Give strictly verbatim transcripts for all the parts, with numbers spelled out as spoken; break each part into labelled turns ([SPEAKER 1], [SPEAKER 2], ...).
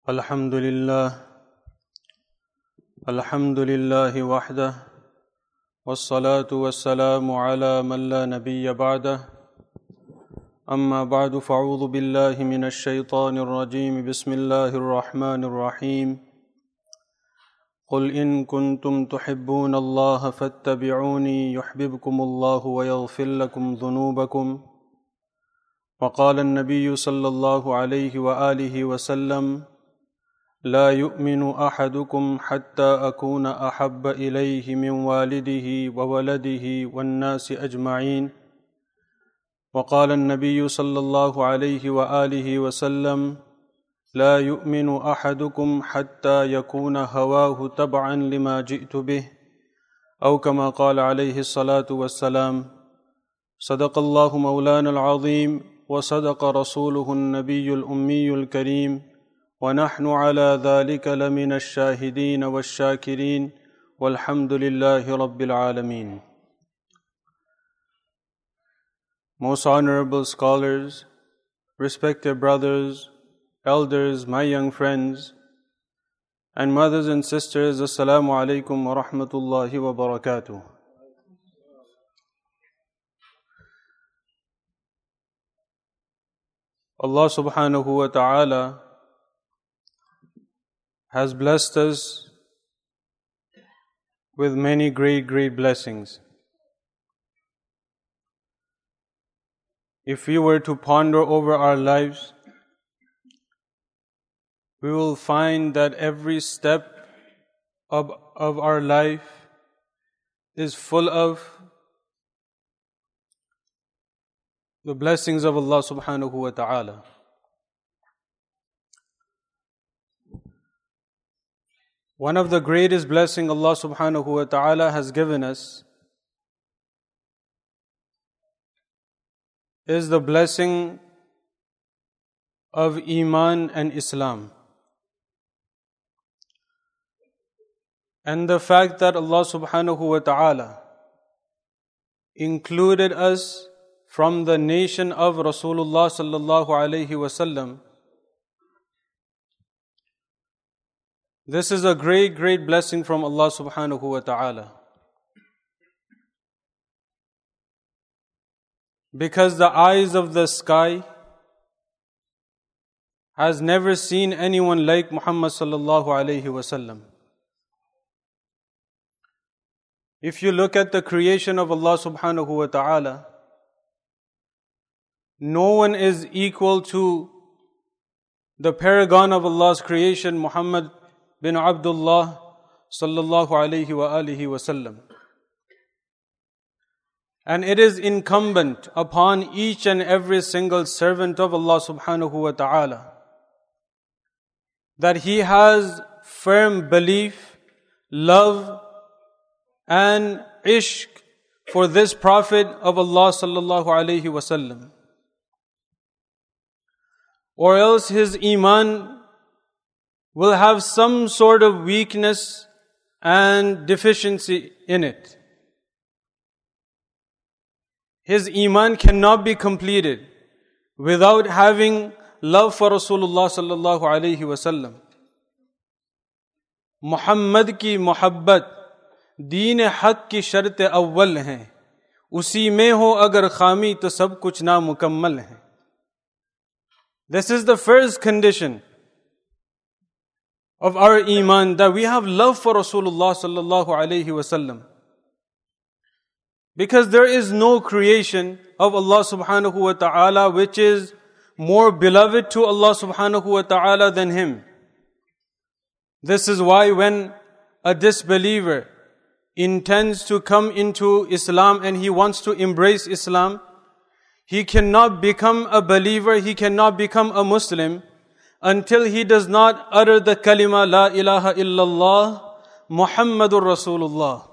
[SPEAKER 1] الحمد لله الحمد لله وحده والصلاة والسلام على من لا نبي بعده أما بعد فأعوذ بالله من الشيطان الرجيم بسم الله الرحمن الرحيم قل إن كنتم تحبون الله فاتبعوني يحببكم الله ويغفر لكم ذنوبكم وقال النبي صلى الله عليه وآله وسلم لا يؤمن أحدكم حتى أكون أحب إليه من والده وولده والناس أجمعين وقال النبي صلى الله عليه وآله وسلم لا يؤمن أحدكم حتى يكون هواه تبعا لما جئت به أو كما قال عليه الصلاة والسلام صدق الله مولانا العظيم وصدق رسوله النبي الأمي الكريم ونحن على ذلك لمن الشاهدين والشاكرين والحمد لله رب العالمين. Most honorable scholars, respected brothers, elders, my young friends, and mothers and sisters, Assalamu alaikum wa rahmatullahi wa barakatuh. Allah subhanahu wa ta'ala has blessed us with many great, great blessings. If we were to ponder over our lives, we will find that every step of, of our life is full of the blessings of Allah subhanahu wa ta'ala. One of the greatest blessings Allah subhanahu wa ta'ala has given us is the blessing of Iman and Islam. And the fact that Allah subhanahu wa ta'ala included us from the nation of Rasulullah sallallahu alayhi wasallam. This is a great, great blessing from Allah subhanahu wa ta'ala. Because the eyes of the sky has never seen anyone like Muhammad sallallahu alayhi wasallam. If you look at the creation of Allah subhanahu wa ta'ala, no one is equal to the paragon of Allah's creation, Muhammad bin Abdullah sallallahu alayhi wa alihi wasallam. And it is incumbent upon each and every single servant of Allah subhanahu wa ta'ala that he has firm belief, love and ishq for this Prophet of Allah sallallahu alayhi wasallam. Or else his iman will have some sort of weakness and deficiency in it. His iman cannot be completed without having love for Rasulullah sallallahu alayhi wasallam. Muhammad ki muhabbat दीन हक की शर्त अव्वल हैं, उसी में हो अगर खामी तो सब कुछ नामुकम्मल है. This is the first condition of our iman, that we have love for Rasulullah sallallahu alayhi wasallam. Because there is no creation of Allah subhanahu wa ta'ala which is more beloved to Allah subhanahu wa ta'ala than him. This is why when a disbeliever intends to come into Islam and he wants to embrace Islam, he cannot become a believer, he cannot become a Muslim until he does not utter the kalima La ilaha illallah Muhammadur Rasulullah.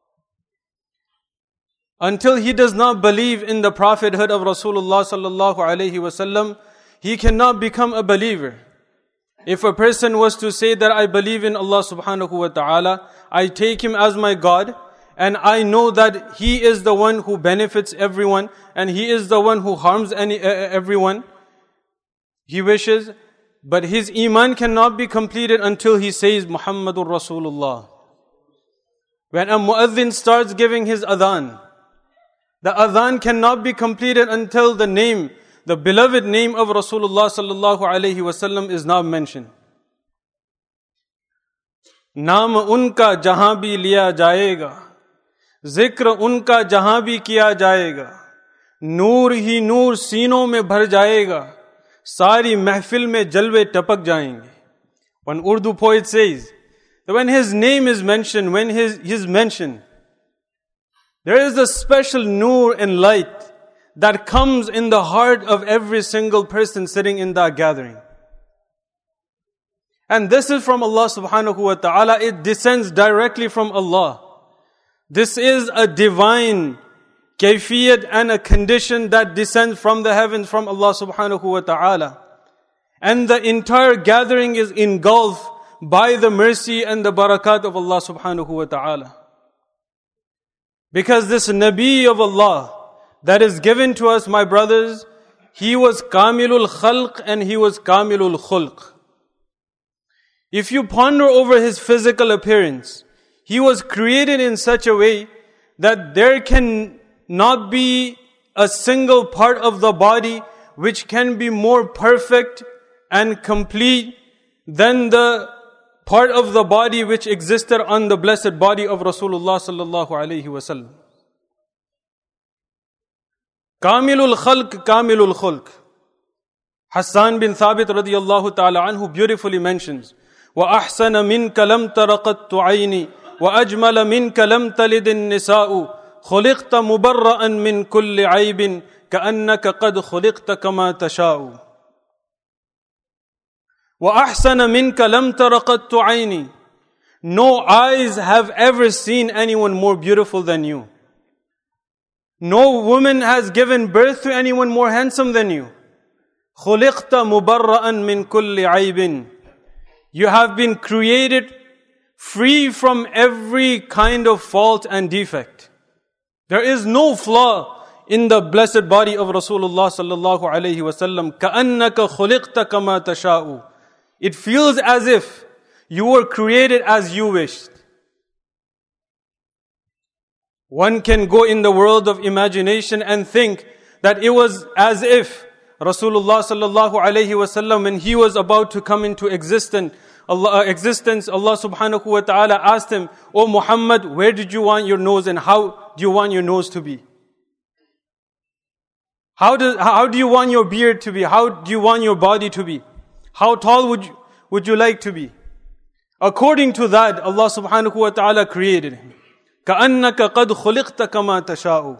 [SPEAKER 1] Until he does not believe in the prophethood of Rasulullah sallallahu alayhi wasallam, he cannot become a believer. If a person was to say that I believe in Allah subhanahu wa ta'ala, I take him as my God, and I know that He is the one who benefits everyone, and He is the one who harms any uh, everyone, he wishes, But his iman cannot be completed until he says Muhammadur Rasulullah. When a muaddin starts giving his adhan, the adhan cannot be completed until the name, the beloved name of Rasulullah sallallahu alaihi wasallam is now mentioned. नाम उनका जहां भी लिया जाएगा, जिक्र उनका जहां भी किया जाएगा, नूर ही नूर सीनों में भर जाएगा, सारी महफिल में जलवे टपक जाएंगे. One Urdu poet says that when his name is mentioned, when his is mentioned, there is a special noor and light that comes in the heart of every single person sitting in that gathering. And this is from Allah subhanahu wa ta'ala. It descends directly from Allah. This is a divine kayfiyat and a condition that descends from the heavens from Allah subhanahu wa ta'ala. And the entire gathering is engulfed by the mercy and the barakat of Allah subhanahu wa ta'ala. Because this Nabi of Allah that is given to us, my brothers, he was Kamilul Khalq and he was Kamilul Khulq. If you ponder over his physical appearance, he was created in such a way that there can not be a single part of the body which can be more perfect and complete than the part of the body which existed on the blessed body of Rasulullah sallallahu alaihi wasallam. Kamilul Khalq, Kamilul Khulq. Hassan bin Thabit radiyallahu ta'ala anhu beautifully mentions, وَأَحْسَنَ مِنْكَ لَمْ تَرَقَتْ عَيْنِي وَأَجْمَلَ مِنْكَ لَمْ تَلِدِ النِّسَاءُ خُلِقْتَ مُبَرَّأً مِنْ كُلِّ عَيْبٍ كَأَنَّكَ قَدْ خُلِقْتَ كَمَا تَشَاءُ. وَأَحْسَنَ مِنْكَ لَمْ تَرَقَتْ عَيْنِي. No eyes have ever seen anyone more beautiful than you. No woman has given birth to anyone more handsome than you. خُلِقْتَ مُبَرَّأً مِنْ كُلِّ عَيْبٍ. You have been created free from every kind of fault and defect. There is no flaw in the blessed body of Rasulullah sallallahu alaihi wasallam. كَأَنَّكَ خُلِقْتَ كَمَا تَشَاءُ. It feels as if you were created as you wished. One can go in the world of imagination and think that it was as if Rasulullah sallallahu alaihi wasallam, when he was about to come into existence, Allah, uh, existence, Allah subhanahu wa ta'ala asked him, "O Muhammad, where did you want your nose and how do you want your nose to be? How do, how do you want your beard to be? How do you want your body to be? How tall would you, would you like to be?" According to that, Allah subhanahu wa ta'ala created him. كَأَنَّكَ قَدْ خُلِقْتَ كَمَا تَشَاءُ.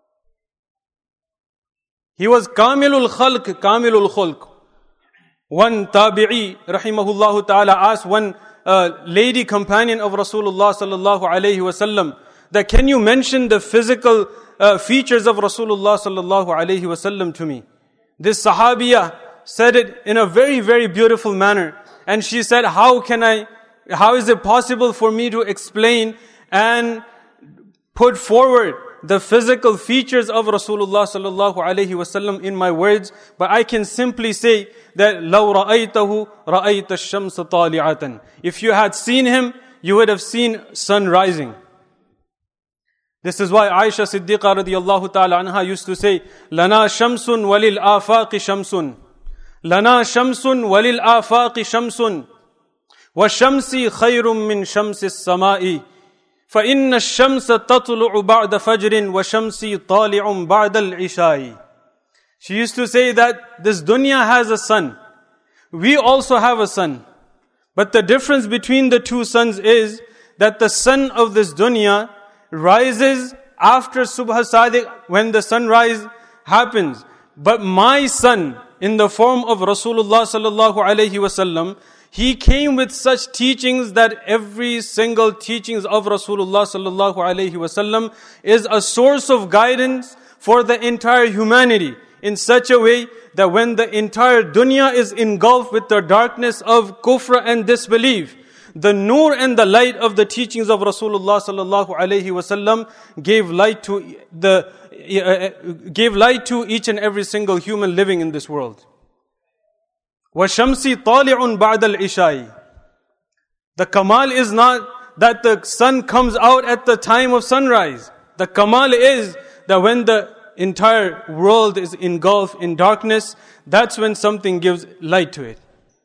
[SPEAKER 1] He was Kamilul Khalq, Kamilul Khulq. One tabi'i, rahimahullah ta'ala, asked one uh, lady companion of Rasulullah sallallahu alayhi wasallam that, "Can you mention the physical uh, features of Rasulullah sallallahu alayhi wasallam to me?" This sahabiya said it in a very, very beautiful manner. And she said, how can I, how is it possible for me to explain and put forward the physical features of Rasulullah sallallahu alaihi wasallam in my words? But I can simply say that لَوْ رَأَيْتَهُ رَأَيْتَ الشَّمْسَ طَالِعَةً. If you had seen him, you would have seen sun rising. This is why Aisha Siddiqa radiyallahu ta'ala anha used to say, لَنَا شَمْسٌ وَلِلْآفَاقِ شَمْسٌ لَنَا شَمْسٌ وَلِلْآفَاقِ شَمْسٌ وَشَمْسِي خَيْرٌ مِّن شَمْسِ السَّمَاءِ فَإِنَّ الشَّمْسَ تَطْلُعُ بَعْدَ فَجْرٍ وَشَمْسِي طَالِعٌ بَعْدَ الْعِشَاءِ. She used to say that this dunya has a sun. We also have a sun. But the difference between the two suns is that the sun of this dunya rises after Subha Sadiq, when the sunrise happens. But my sun, in the form of Rasulullah sallallahu alaihi wasallam, he came with such teachings that every single teachings of Rasulullah sallallahu alaihi wasallam is a source of guidance for the entire humanity, in such a way that when the entire dunya is engulfed with the darkness of kufr and disbelief, the nur and the light of the teachings of Rasulullah sallallahu alaihi wasallam gave light to the uh, gave light to each and every single human living in this world. وَشَمْسِ طَالِعٌ بَعْدَ الْعِشَاءِ. The kamal is not that the sun comes out at the time of sunrise. The kamal is that when the entire world is engulfed in darkness, that's when something gives light to it.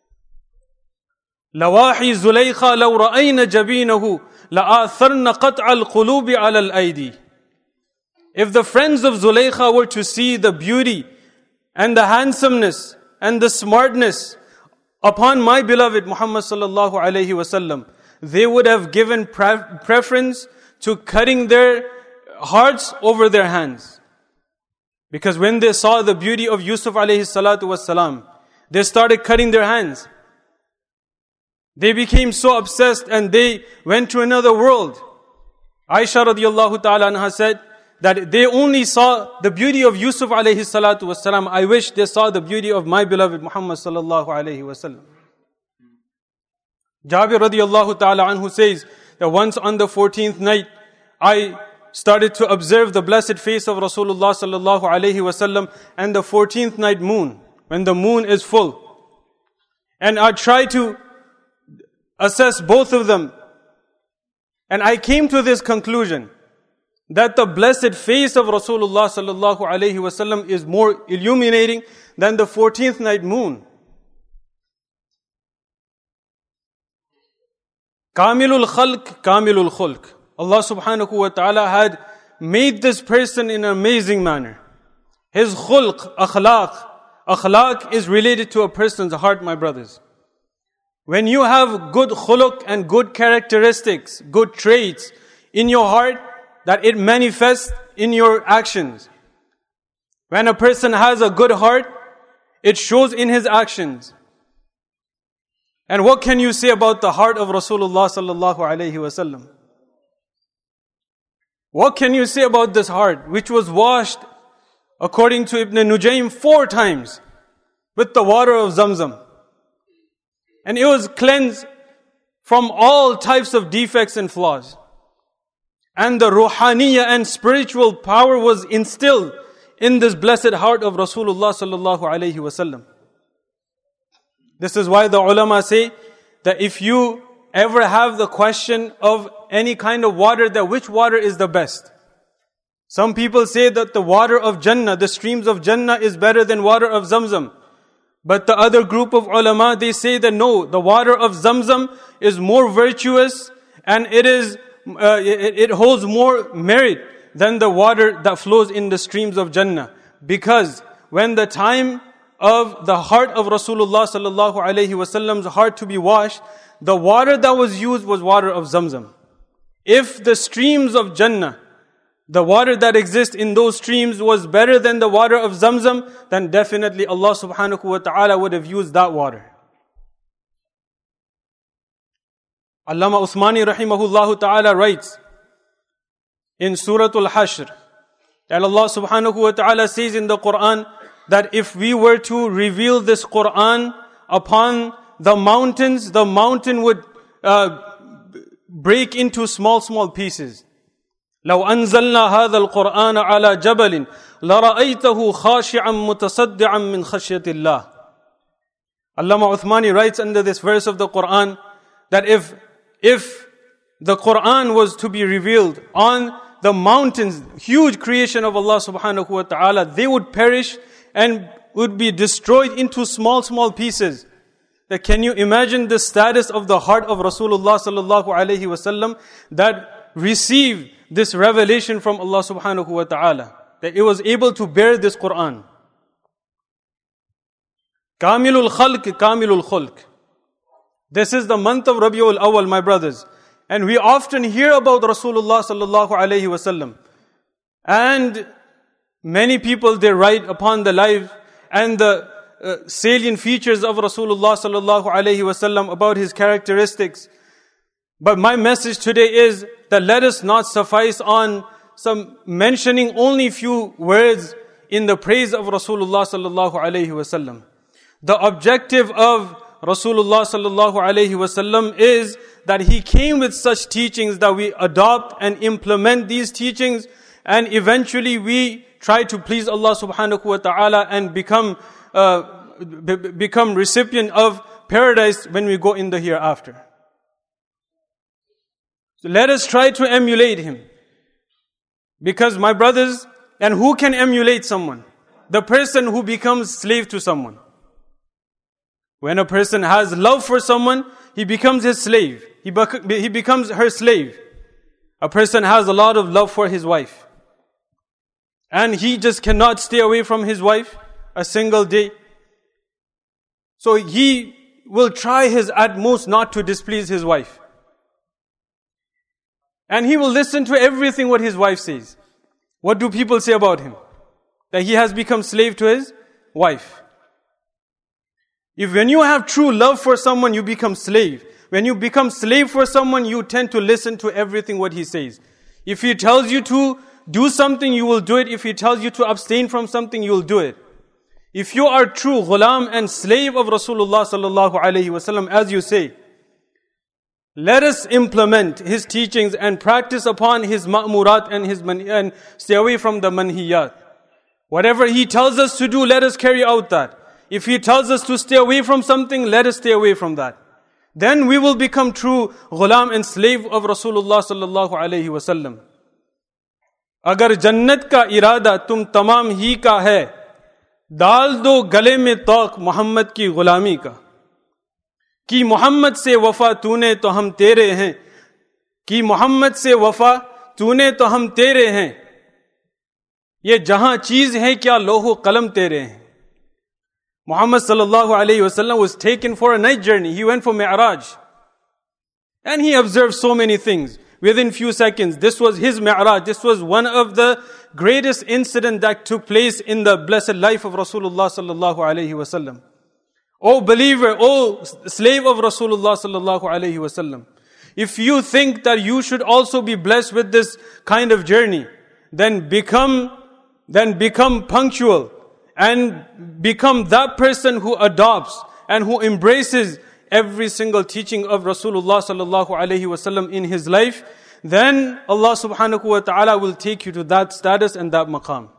[SPEAKER 1] لَوَاحِي زُلَيْخَا لَوْ رَأَيْنَ جَبِينَهُ لَآثَرْنَ قَطْعَ الْقُلُوبِ عَلَى الْأَيْدِي. If the friends of Zulaykha were to see the beauty and the handsomeness and the smartness upon my beloved Muhammad sallallahu alayhi wasallam, they would have given pre- preference to cutting their hearts over their hands. Because when they saw the beauty of Yusuf alayhi salatu wasalam, they started cutting their hands. They became so obsessed and they went to another world. Aisha radiyallahu ta'ala anha said that they only saw the beauty of Yusuf alayhi salatu wasalam. I wish they saw the beauty of my beloved Muhammad sallallahu alayhi wasallam. Jabir radiyallahu ta'ala anhu says that once on the fourteenth night, I started to observe the blessed face of Rasulullah sallallahu alayhi wasallam and the fourteenth night moon, when the moon is full. And I tried to assess both of them. And I came to this conclusion that the blessed face of Rasulullah sallallahu alayhi wasallam is more illuminating than the fourteenth night moon. Kamilul khalq, kamilul khulq. Allah subhanahu wa ta'ala had made this person in an amazing manner. His khulq, akhlaq. Akhlaq is related to a person's heart, my brothers. When you have good khuluq and good characteristics, good traits in your heart, that it manifests in your actions. When a person has a good heart, it shows in his actions. And what can you say about the heart of Rasulullah sallallahu alayhi wasallam? What can you say about this heart, which was washed, according to Ibn Nujaym, four times with the water of Zamzam? And it was cleansed from all types of defects and flaws. And the ruhaniya and spiritual power was instilled in this blessed heart of Rasulullah sallallahu alayhi wasallam. This is why the ulama say that if you ever have the question of any kind of water, that which water is the best? Some people say that the water of Jannah, the streams of Jannah is better than water of Zamzam. But the other group of ulama, they say that no, the water of Zamzam is more virtuous and it is uh, it, it holds more merit than the water that flows in the streams of Jannah. Because when the time of the heart of Rasulullah sallallahu alayhi wasallam's heart to be washed, the water that was used was water of Zamzam. If the streams of Jannah, the water that exists in those streams was better than the water of Zamzam, then definitely Allah subhanahu wa ta'ala would have used that water. Allama Uthmani rahimahullah ta'ala writes in Surah Al-Hashr that Allah subhanahu wa ta'ala says in the Quran that if we were to reveal this Quran upon the mountains, the mountain would uh, break into small, small pieces. لو أنزلنا هذا القرآن على جبل لرأيته خاشعا متصدعا من خشية الله. Allama Uthmani writes under this verse of the Quran that if if the Quran was to be revealed on the mountains, huge creation of Allah subhanahu wa ta'ala, they would perish and would be destroyed into small, small pieces. That can you imagine the status of the heart of Rasulullah sallallahu alayhi wasallam that received this revelation from Allah subhanahu wa ta'ala, that it was able to bear this Quran. Kamilul khalq, kamilul khulq. This is the month of Rabiul Awwal, my brothers. And we often hear about Rasulullah sallallahu alayhi wasallam. And many people, they write upon the life and the uh, salient features of Rasulullah sallallahu alayhi wasallam, about his characteristics. But my message today is that let us not suffice on some mentioning only few words in the praise of Rasulullah sallallahu alayhi wasallam. The objective of Rasulullah sallallahu alayhi wasallam is that he came with such teachings that we adopt and implement these teachings, and eventually we try to please Allah subhanahu wa ta'ala and become uh, b- become recipient of paradise when we go in the hereafter. So let us try to emulate him. Because my brothers, and who can emulate someone? The person who becomes slave to someone. When a person has love for someone, he becomes his slave. He, bec- he becomes her slave. A person has a lot of love for his wife. And he just cannot stay away from his wife a single day. So he will try his utmost not to displease his wife. And he will listen to everything what his wife says. What do people say about him? That he has become slave to his wife. If when you have true love for someone, you become slave. When you become slave for someone, you tend to listen to everything what he says. If he tells you to do something, you will do it. If he tells you to abstain from something, you will do it. If you are true ghulam and slave of Rasulullah sallallahu alaihi wasallam, as you say, let us implement his teachings and practice upon his ma'murat and his man- and stay away from the manhiyat. Whatever he tells us to do, let us carry out that. If he tells us to stay away from something, let us stay away from that. Then we will become true ghulam and slave of Rasulullah sallallahu alaihi wasallam. Agar jannat ka irada tum tamam hi ka hai, डाल दो गले में तौक मोहम्मद की गुलामी का, कि मोहम्मद से वफा तूने तो हम तेरे हैं, कि मोहम्मद से वफा तूने तो हम तेरे हैं, ये जहां चीज है क्या लोहो कलम तेरे हैं. Muhammad sallallahu alayhi wasallam was taken for a night journey. He went for Mi'raj. And he observed so many things within few seconds. This was his Mi'raj. This was one of the greatest incident that took place in the blessed life of Rasulullah sallallahu alayhi wasallam. O believer, O slave of Rasulullah sallallahu alayhi wasallam, if you think that you should also be blessed with this kind of journey, then become, then become punctual and become that person who adopts and who embraces every single teaching of Rasulullah sallallahu alayhi wasallam in his life. Then Allah subhanahu wa ta'ala will take you to that status and that maqam.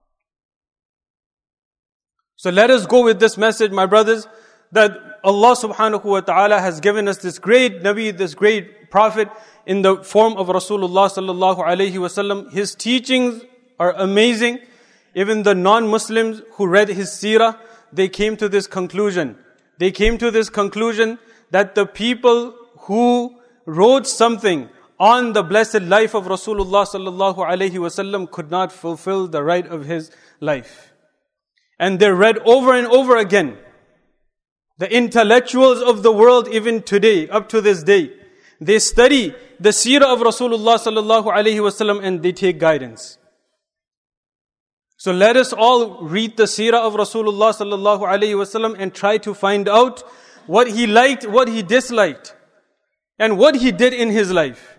[SPEAKER 1] So let us go with this message, my brothers, that Allah subhanahu wa ta'ala has given us this great Nabi, this great Prophet in the form of Rasulullah sallallahu alayhi wasallam. His teachings are amazing. Even the non-Muslims who read his seerah, they came to this conclusion. They came to this conclusion that the people who wrote something on the blessed life of Rasulullah sallallahu alayhi wasallam could not fulfill the right of his life. And they read over and over again. The intellectuals of the world even today, up to this day, they study the seerah of Rasulullah sallallahu alayhi wasallam and they take guidance. So let us all read the seerah of Rasulullah sallallahu alayhi wasallam and try to find out what he liked, what he disliked, and what he did in his life.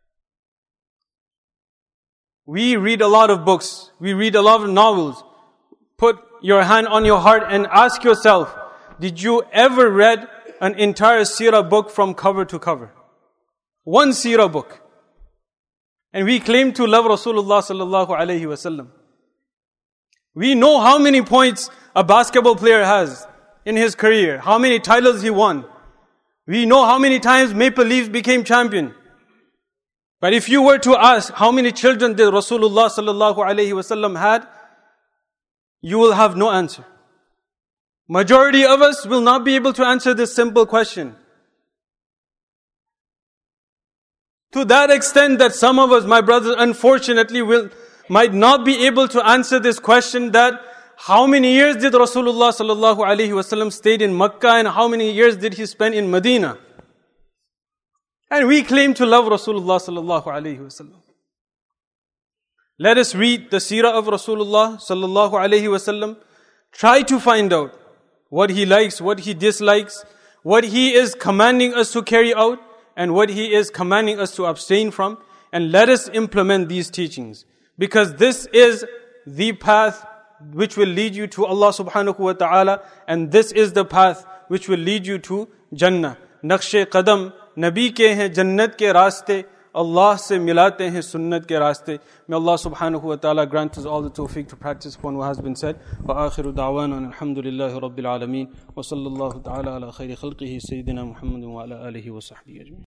[SPEAKER 1] We read a lot of books. We read a lot of novels. Put your hand on your heart and ask yourself, did you ever read an entire seerah book from cover to cover? One seerah book. And we claim to love Rasulullah sallallahu alayhi wasallam. We know how many points a basketball player has in his career, how many titles he won. We know how many times Maple Leafs became champion. But if you were to ask how many children did Rasulullah sallallahu alayhi wasallam had, you will have no answer. Majority of us will not be able to answer this simple question. To that extent that some of us, my brothers, unfortunately will might not be able to answer this question, that how many years did Rasulullah sallallahu alaihi wasallam stayed in Makkah and how many years did he spend in Medina? And we claim to love Rasulullah sallallahu alaihi wasallam. Let us read the seerah of Rasulullah sallallahu alaihi wasallam. Try to find out what he likes, what he dislikes, what he is commanding us to carry out, and what he is commanding us to abstain from. And let us implement these teachings. Because this is the path which will lead you to Allah subhanahu wa ta'ala, and this is the path which will lead you to Jannah. Naqsh-e qadam Nabi ke hain jannat ke raaste, Allah se milate hain sunnat ke raaste. May Allah subhanahu wa ta'ala grant us all the tawfiq to practice upon what has been said. Wa akhiru da'wana alhamdulillahi rabbil alameen. Wa sallallahu ta'ala ala khayri khalqihi sayyidina Muhammadin wa ala alihi wa sahbihi ajmeen.